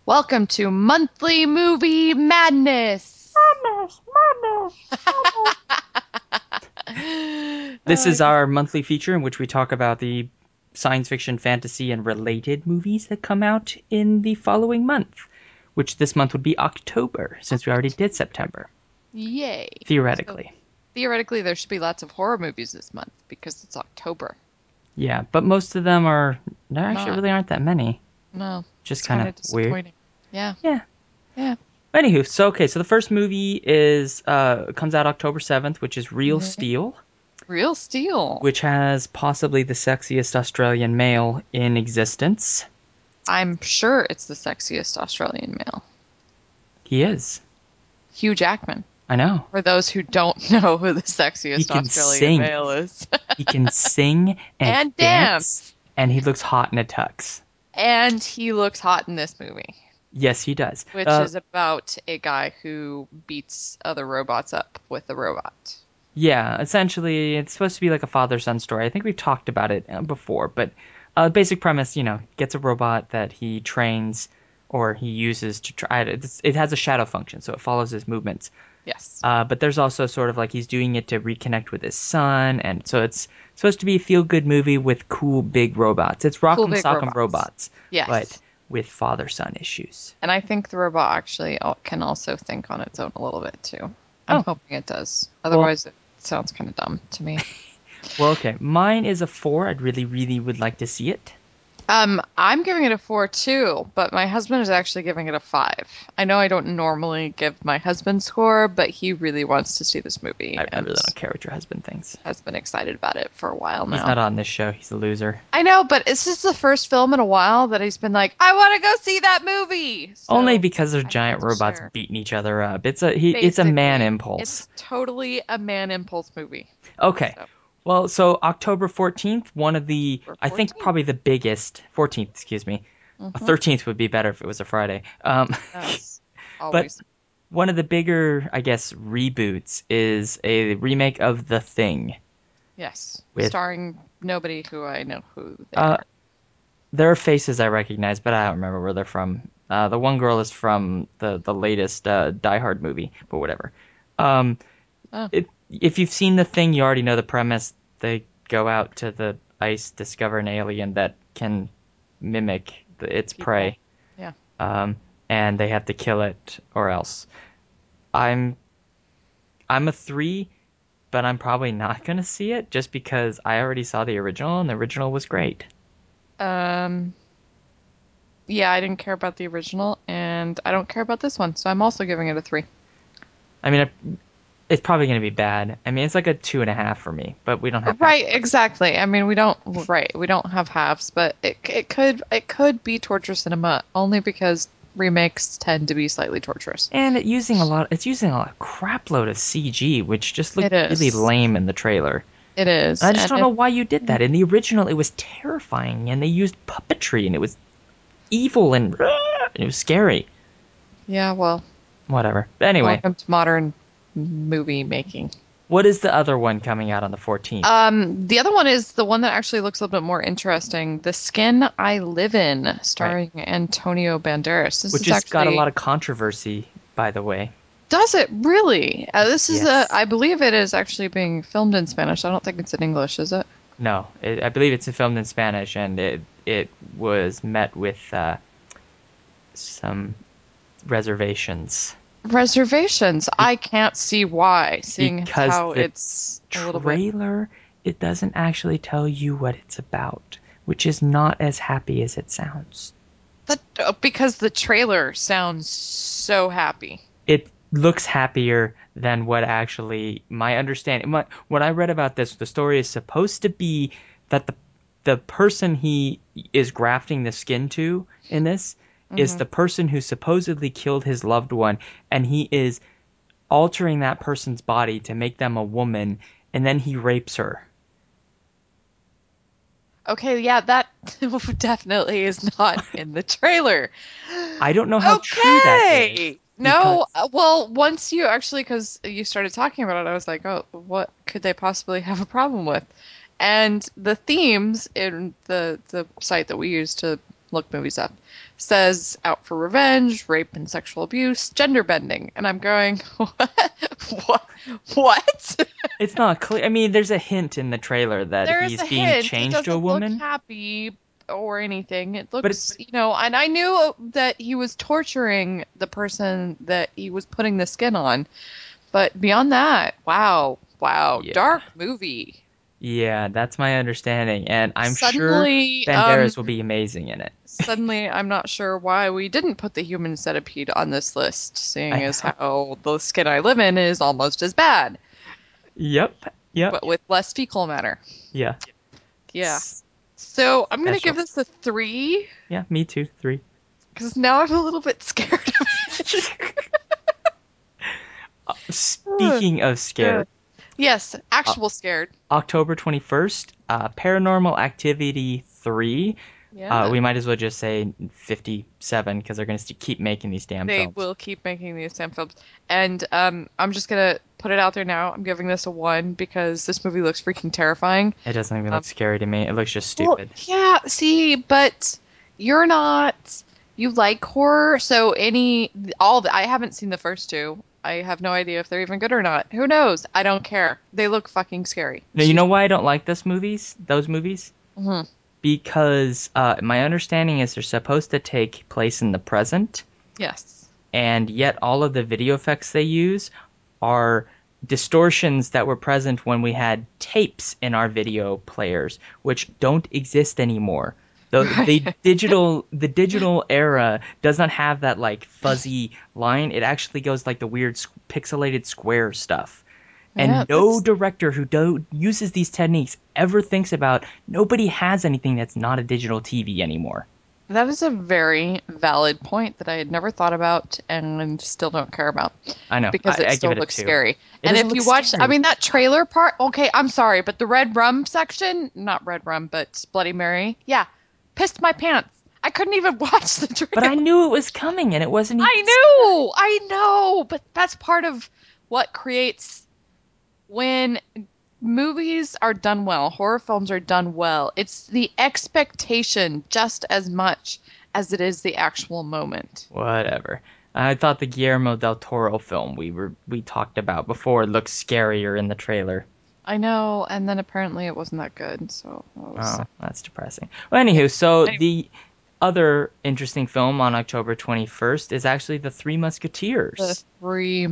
Welcome to Monthly Movie Madness. Madness, madness, madness. This Uh, is our monthly feature in which we talk about the science fiction, fantasy, and related movies that come out in the following month, which this month would be October, since we already did September, Yay. So theoretically. theoretically, there should be lots of horror movies this month because it's October. Yeah, but most of them are, there actually Not. really aren't that many. No. Just It's kind kind of of weird. disappointing. Yeah. Yeah. Yeah. Anywho, so the first movie is comes out October 7th, which is Real Yeah. Steel, Real Steel. which has possibly the sexiest Australian male in existence. I'm sure it's the sexiest Australian male. He is. Hugh Jackman. I know. For those who don't know who the He sexiest can Australian sing. male is. He can sing and And dance, dance. and he looks hot in a tux. And he looks hot in this movie. Yes, he does. Which is about a guy who beats other robots up with a robot. Yeah, essentially, it's supposed to be like a father-son story. I think we've talked about it before, but basic premise, gets a robot that he trains or he uses to try it has a shadow function, so it follows his movements. Yes. But there's also sort of like he's doing it to reconnect with his son, and so it's supposed to be a feel-good movie with cool big robots. It's Cool Rock'em big Sock'em robots. Robots, but Yes. with father-son issues. And I think the robot actually can also think on its own a little bit too. I'm Oh, hoping it does. well, Otherwise, it sounds kind of dumb to me. okay. Mine is a four. I'd really, really would like to see it. I'm giving it a four too, but my husband is actually giving it a five. I know I don't normally give my husband score, but he really wants to see this movie I and really don't care what your husband thinks. has been excited about it for a while He's now. not on this show. He's a loser. I know, but this is the first film in a while that he's been like, I want to go see that movie. Only So because they're I had giant to robots share. beating each other up. It's a man Basically, impulse. it's totally a man impulse movie. Okay. So Well, so October 14th, one of the, for I think 14. probably the biggest, 14th, excuse me. Mm-hmm. 13th would be better if it was a Friday. Yes, But always. one of the bigger, I guess, reboots is a remake of The Thing Yes, with, starring nobody who I know who they uh, are. there are faces I recognize, but I don't remember where they're from. The one girl is from the latest Die Hard movie, but whatever. Um, Oh, if you've seen The Thing, you already know the premise. They go out to the ice, discover an alien that can mimic its people. prey, Yeah. um, and they have to kill it or else. I'm I'm a three, but I'm probably not gonna see it just because I already saw the original and the original was great. Um, yeah, I didn't care about the original, and I don't care about this one, so I'm also giving it a three. I mean, it's probably gonna be bad. I mean, it's like a 2.5 for me, but we don't have half Right, points. exactly. I mean, we don't have halves, but it could be torture cinema only because remakes tend to be slightly torturous. And it's using a lot crap load of CG, which just It looked really is. lame in the trailer. It is. I just And don't know if why you did yeah, that. In the original, it was terrifying, and they used puppetry, and it was evil and it was scary. yeah, well, Whatever. But anyway, welcome to modern movie making. what is the other one coming out on the 14th? The other one is the one that actually looks a little bit more interesting. The Skin I Live In, Right. starring Antonio Banderas. This Which is has got a actually, lot of controversy, by the way. does it really? This is Yes. I believe it is actually being filmed in Spanish. I don't think it's in English, is it? No, I believe it's filmed in Spanish, and it was met with some reservations Reservations. Be- I can't see why, seeing as because how the it's a little bit. trailer it doesn't actually tell you what it's about, which is not as happy as it sounds. Because the trailer sounds so happy. It looks happier than what actually my understanding. When I read about this, the story is supposed to be that the person he is grafting the skin to in this is Hmm. the person who supposedly killed his loved one, and he is altering that person's body to make them a woman, and then he rapes her. Okay, yeah, that definitely is not in the trailer. I don't know how true that is Okay. No, because well, once you actually, because you started talking about it, I was like, oh, what could they possibly have a problem with? And the themes in the site that we use to look movies up. Says out for revenge, rape and sexual abuse, gender bending. And I'm going, what? What? It's not clear. I mean, there's a hint in the trailer that There's he's a being hint. It changed to a doesn't look woman, happy or anything. It but looks, and I knew that he was torturing the person that he was putting the skin on. But beyond that, wow, wow, yeah. dark movie. Yeah, that's my understanding, and I'm sure Suddenly, Banderas will be amazing in it. suddenly, I'm not sure why we didn't put the human centipede on this list, seeing I as know. how the skin I live in is almost as bad, Yep, yep, but with less fecal matter. yeah. Yeah. So I'm gonna give Special. this a 3 Yeah, me too. 3. because now I'm a little bit scared of it. Ugh, Speaking of good. scared, Yes, uh, actual scared. October 21st, Paranormal Activity 3. Yeah. We might as well just say 57 because they're going to keep making these damn They films. will keep making these Sam films. And I'm just gonna put it out there now. I'm giving this a 1 because this movie looks freaking terrifying. It doesn't even look Um, scary to me. It looks just well, stupid. yeah, see, but you're not. You like horror, so I haven't seen the first two. I have no idea if they're even good or not. Who knows? I don't care. They look fucking scary. Now, you Excuse know why I don't like those movies? me. Hmm. Because my understanding is they're supposed to take place in the present, Yes. and yet all of the video effects they use are distortions that were present when we had tapes in our video players, which don't exist anymore. Right. The digital era does not have that like fuzzy line. It actually goes like the weird pixelated square stuff. Yeah, And no that's director who uses these techniques ever thinks about nobody has anything that's not a digital TV anymore. That is a very valid point that I had never thought about and still don't care about I know. because it I give still it a looks 2. scary. It And doesn't if look you watch, I scary. mean, that trailer part, okay, I'm sorry, but the red rum section, not red rum, but Bloody Mary, yeah, pissed my pants. I couldn't even watch the But I trailer. knew it was coming and it wasn't even I know, but that's part of what creates when movies are done well, horror films are done well. It's the expectation just as much as it is the actual moment. whatever. I thought the Guillermo del Toro film we talked about before looked scarier in the trailer. I know, and then apparently it wasn't that good, so I was Oh, sad. that's depressing. Well, Yeah. anywho, so Anyway, the other interesting film on October 21st is actually The Three The Musketeers, Three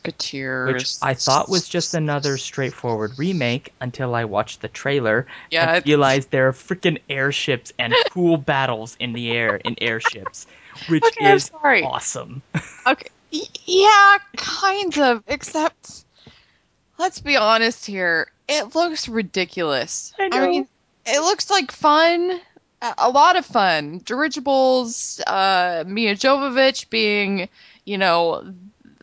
which I thought was just Musketeers. another straightforward remake until I watched the trailer and Yeah, it's realized there are freaking airships and cool battles in the air in airships, which okay, I'm is sorry. awesome. Okay. Yeah, kind of, except let's be honest here. It looks ridiculous. I I know. mean, it looks like fun, a lot of fun. Dirigibles, Mia Jovovich being, you know,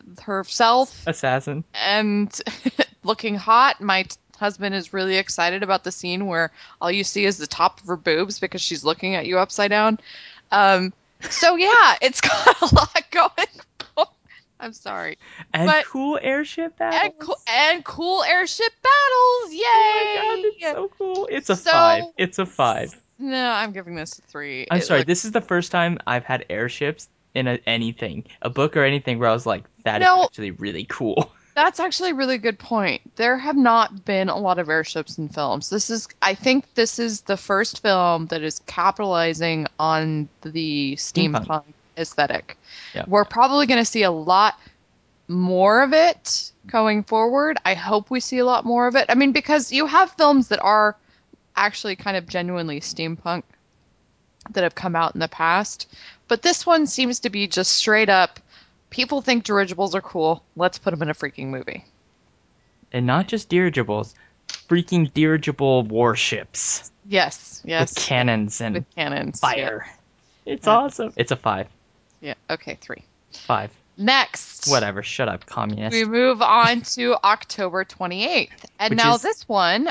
herself Assassin. and looking hot. Husband is really excited about the scene where all you see is the top of her boobs because she's looking at you upside down. Um, so yeah, it's got a lot going on. I'm sorry, And but cool airship battles. and cool airship battles. Oh my god, it's Yay! so cool. It's a 5. So It's a 5. no, I'm giving this a 3. I'm It sorry, looks this is the first time I've had airships in anything, a book or anything, where I was like, that is no, actually really cool. that's actually a really good point. There have not been a lot of airships in films. I think this is the first film that is capitalizing on the Steampunk. steampunk aesthetic. Yeah. We're probably going to see a lot more of it going forward. I hope we see a lot more of it. I mean, because you have films that are actually kind of genuinely steampunk that have come out in the past, but this one seems to be just straight up. People think dirigibles are cool. Let's put them in a freaking movie. And not just dirigibles, freaking dirigible warships Yes, with yes, yes. cannons With and cannons. Yeah. fire. It's Yeah. awesome. It's a 5. Yeah. Okay, 3. 5. Next, Whatever. Shut up, we communist. move on to October 28th. And Which now is this one,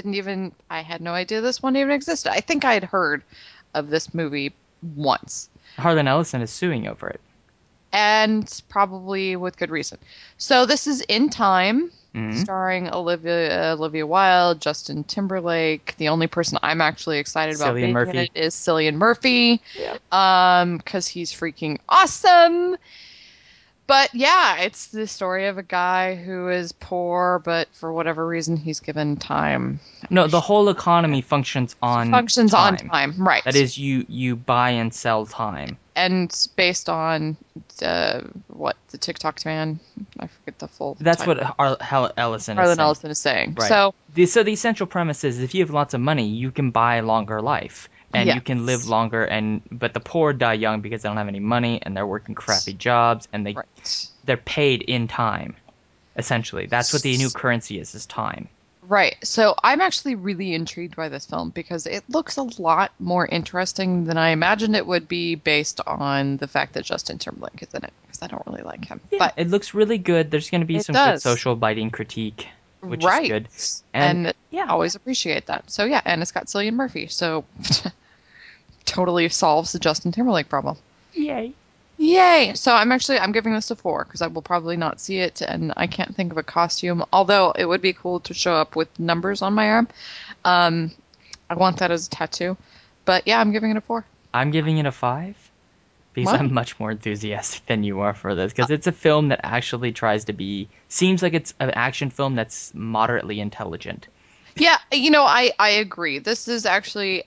I had no idea this one even existed. I think I had heard of this movie once, Harlan Ellison is suing over it. and probably with good reason. So this is In Time. Mhm. starring Olivia Wilde, Justin Timberlake. The only person I'm actually excited about Cillian being in it Murphy. is Cillian Murphy, Yep. because he's freaking awesome. But yeah, it's the story of a guy who is poor, but for whatever reason, he's given time. No, the whole economy functions on Functions on time. time, That right? is, you buy and sell time. And based on what the TikTok man, I forget the full That's what title. Ellison is Harlan saying. Ellison is saying. Right. So So the essential premise is if you have lots of money, you can buy longer life and you can live yes, longer and but the poor die young because they don't have any money and they're working crappy jobs and right. they're paid in time. Essentially, that's what the new currency is time. Right. So I'm actually really intrigued by this film because it looks a lot more interesting than I imagined it would be based on the fact that Justin Timberlake is in it, because I don't really like him. Yeah, But it looks really good. There's going to be it some good does. social biting critique, which is Right. good. And And yeah, always appreciate that. So yeah, and it's got Cillian Murphy. So totally solves the Justin Timberlake problem. yay. Yay! So I'm giving this a 4 because I will probably not see it, and I can't think of a costume. Although it would be cool to show up with numbers on my arm. Um, I want that as a tattoo. But yeah, I'm giving it a 4. I'm giving it a 5 because Wow. I'm much more enthusiastic than you are for this because it's a film that actually tries to be seems like it's an action film that's moderately intelligent. Yeah, I agree. This is actually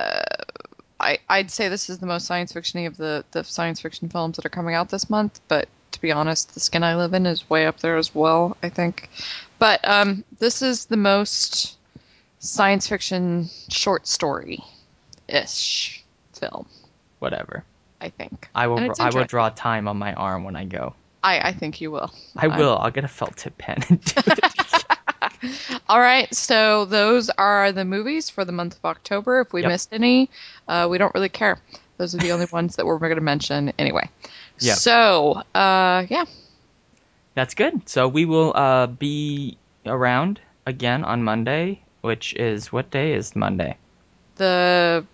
I'd say this is the most science fictiony of the science fiction films that are coming out this month. But to be honest, The Skin I Live In is way up there as well, I think. But this is the most science fiction short story ish film, Whatever. I think. I And will it's I will interesting. draw time on my arm when I go. I think you will. I I'm will. I'll get a felt tip pen and do it. All right, so those are the movies for the month of October. If we Yep. missed any, we don't really care. Those are the only ones that we're going to mention anyway. Yep. So, yeah, That's good. So we will be around again on Monday, which is what day is Monday? the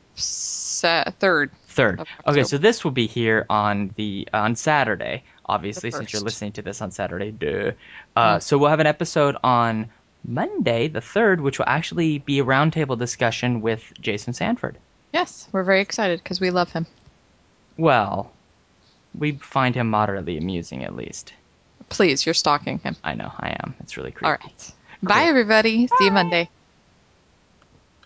3rd Third. of Okay, so October, this will be here on the on Saturday, the obviously, since you're 1st. listening to this on Saturday. Duh. Mm. So we'll have an episode on Monday, the third, which will actually be a roundtable discussion with Jason Sanford. Yes, we're very excited because we love him. Well, we find him moderately amusing, at least. Please, you're stalking him. I know, I am. It's really All creepy. right. Bye, Cool. everybody. See you Bye. Monday.